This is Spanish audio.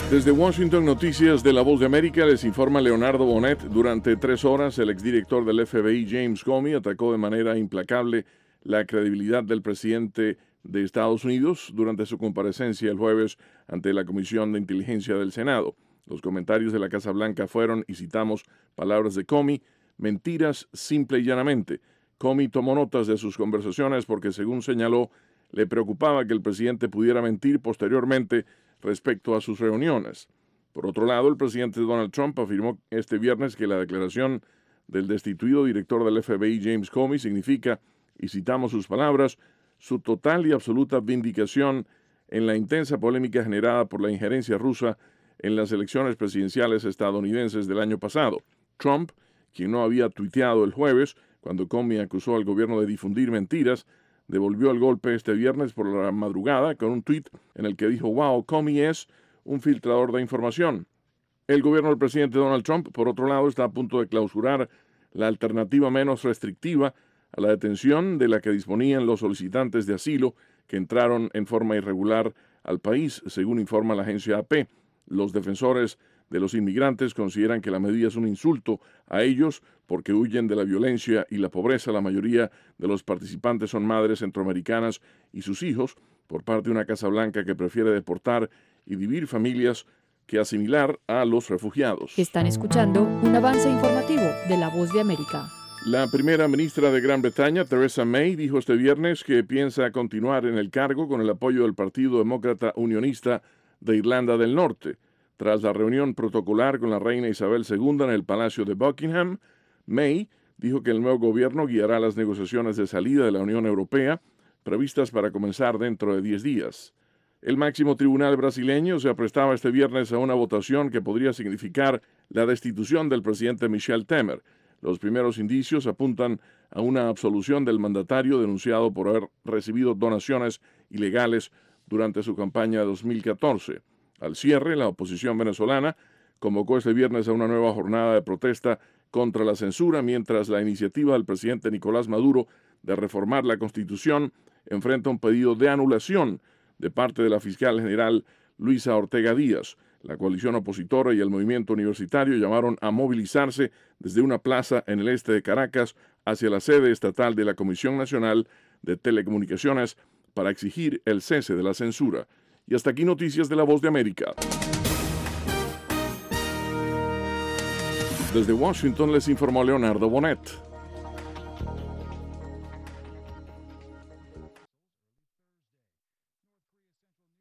Desde Washington, noticias de La Voz de América, les informa Leonardo Bonet. Durante 3 horas, el exdirector del FBI, James Comey, atacó de manera implacable la credibilidad del presidente de Estados Unidos durante su comparecencia el jueves ante la Comisión de Inteligencia del Senado. Los comentarios de la Casa Blanca fueron, y citamos palabras de Comey, mentiras simple y llanamente. Comey tomó notas de sus conversaciones porque, según señaló, le preocupaba que el presidente pudiera mentir posteriormente respecto a sus reuniones. Por otro lado, el presidente Donald Trump afirmó este viernes que la declaración del destituido director del FBI, James Comey, significa, y citamos sus palabras, su total y absoluta vindicación en la intensa polémica generada por la injerencia rusa en las elecciones presidenciales estadounidenses del año pasado. Trump, quien no había tuiteado el jueves, cuando Comey acusó al gobierno de difundir mentiras, devolvió el golpe este viernes por la madrugada con un tuit en el que dijo: "Wow, Comey es un filtrador de información". El gobierno del presidente Donald Trump, por otro lado, está a punto de clausurar la alternativa menos restrictiva a la detención de la que disponían los solicitantes de asilo que entraron en forma irregular al país, según informa la agencia AP. Los defensores de los inmigrantes consideran que la medida es un insulto a ellos porque huyen de la violencia y la pobreza. La mayoría de los participantes son madres centroamericanas y sus hijos, por parte de una Casa Blanca que prefiere deportar y dividir familias que asimilar a los refugiados. Están escuchando un avance informativo de La Voz de América. La primera ministra de Gran Bretaña, Theresa May, dijo este viernes que piensa continuar en el cargo con el apoyo del Partido Demócrata Unionista de Irlanda del Norte. Tras la reunión protocolar con la reina Isabel II en el Palacio de Buckingham, May dijo que el nuevo gobierno guiará las negociaciones de salida de la Unión Europea, previstas para comenzar dentro de 10 días. El máximo tribunal brasileño se aprestaba este viernes a una votación que podría significar la destitución del presidente Michel Temer. Los primeros indicios apuntan a una absolución del mandatario denunciado por haber recibido donaciones ilegales durante su campaña de 2014. Al cierre, la oposición venezolana convocó este viernes a una nueva jornada de protesta contra la censura, mientras la iniciativa del presidente Nicolás Maduro de reformar la Constitución enfrenta un pedido de anulación de parte de la fiscal general Luisa Ortega Díaz. La coalición opositora y el movimiento universitario llamaron a movilizarse desde una plaza en el este de Caracas hacia la sede estatal de la Comisión Nacional de Telecomunicaciones para exigir el cese de la censura. Y hasta aquí noticias de La Voz de América. Desde Washington les informó Leonardo Bonet.